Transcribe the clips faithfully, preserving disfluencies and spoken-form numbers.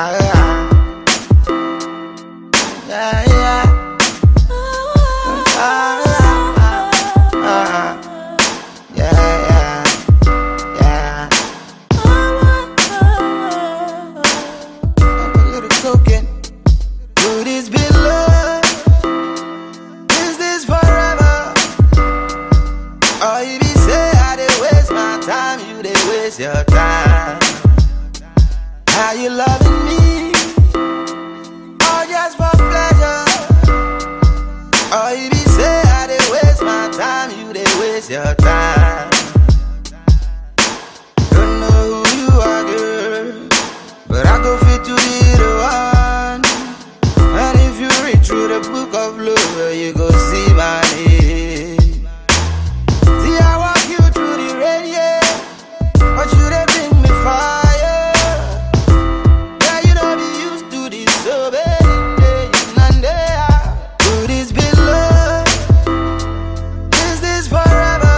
yeah, yeah, yeah. Ah, ah, ah, yeah, yeah, yeah. A little token. Would this be love? Is this forever? Or you be say I did waste my time, you did waste your time. How you loving me? Or just for pleasure? Or you be say I did waste my time, you did waste your time. Don't know who you are, girl, but I go fit to be the one. And if you read through the book of love, you go see my name. See I walk you through the rain, yeah, but you they bring me fire. Yeah, you know be used to this, so baby, and there. Could this be love? Is this forever?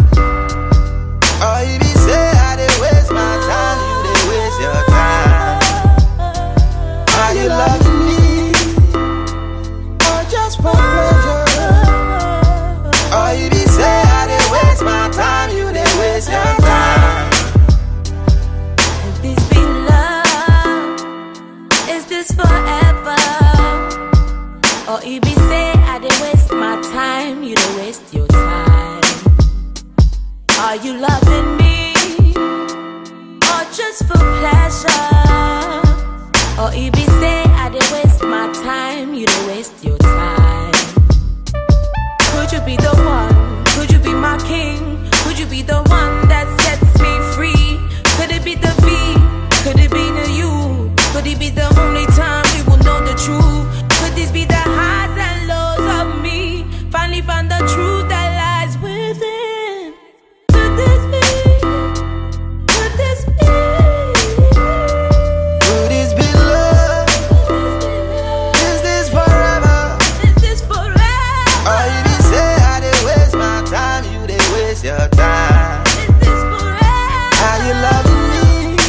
Or you be say I did waste my time, you did waste your time. Are you loving me? Or just for pleasure? Or you be say I did waste my time, you did waste your time. Could this be love? Is this forever? Or you be say I did waste my time, you did waste your time. Are you loving me? Or just for pleasure? Or you be say I did waste my time, you did waste your time. Could you be the one? Could you be my king? Could you be the one that sets me free? Could it be the V? Could it be the you? Could it be the only time we will know the truth? Could this be the highs and lows of me? Finally found the truth that lies within. Could this be? Could this be? Could this be love? Is this forever? Is this forever? Or you be say I did waste my time, you did waste your time. Is this forever? How you loving me?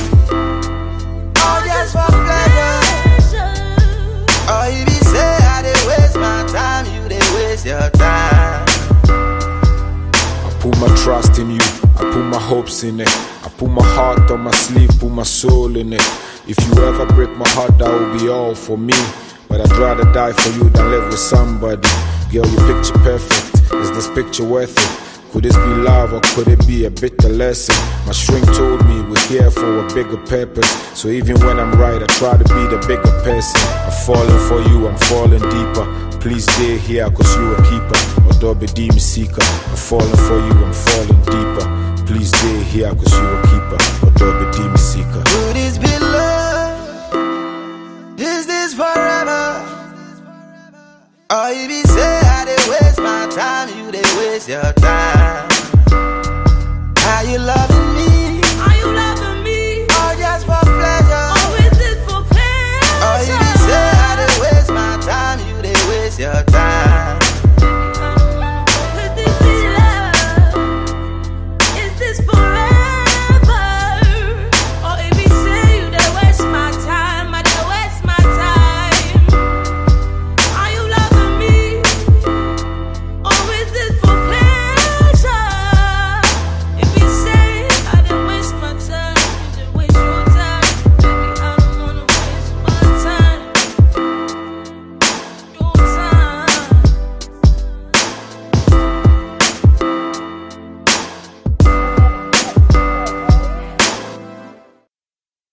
Or just for pleasure? Or you be say I did waste my time, you did waste your time. I put my trust in you, I put my hopes in it. I put my heart on my sleeve, put my soul in it. If you ever break my heart, that will be all for me. But I'd rather die for you than live with somebody. Girl, your picture perfect, is this picture worth it? Could this be love or could it be a bitter lesson? My shrink told me we're here for a bigger purpose. So even when I'm right, I try to be the bigger person. I'm falling for you, I'm falling deeper. Please stay here, cause you a keeper. Or double D me seeker. I'm falling for you, I'm falling deeper. Please stay here, cause you a keeper. Or double D me seeker. Could this be love? Is this forever? Or you be say I did waste my time, you did waste your time.